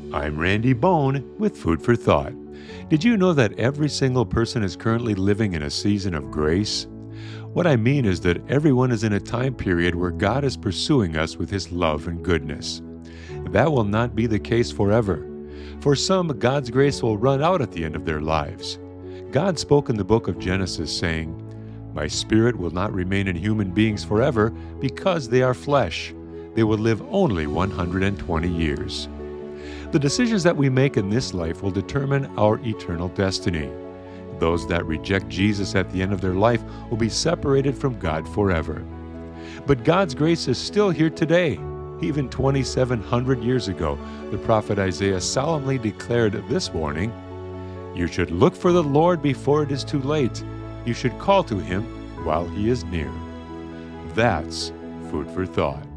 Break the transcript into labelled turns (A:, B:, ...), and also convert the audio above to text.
A: I'm Randy Bone with Food for Thought. Did you know that every single person is currently living in a season of grace? What I mean is that everyone is in a time period where God is pursuing us with His love and goodness. That will not be the case forever. For some, God's grace will run out at the end of their lives. God spoke in the book of Genesis saying, "My spirit will not remain in human beings forever because they are flesh. They will live only 120 years." The decisions that we make in this life will determine our eternal destiny. Those that reject Jesus at the end of their life will be separated from God forever. But God's grace is still here today. Even 2,700 years ago, the prophet Isaiah solemnly declared this warning, "You should look for the Lord before it is too late. You should call to Him while He is near." That's food for thought.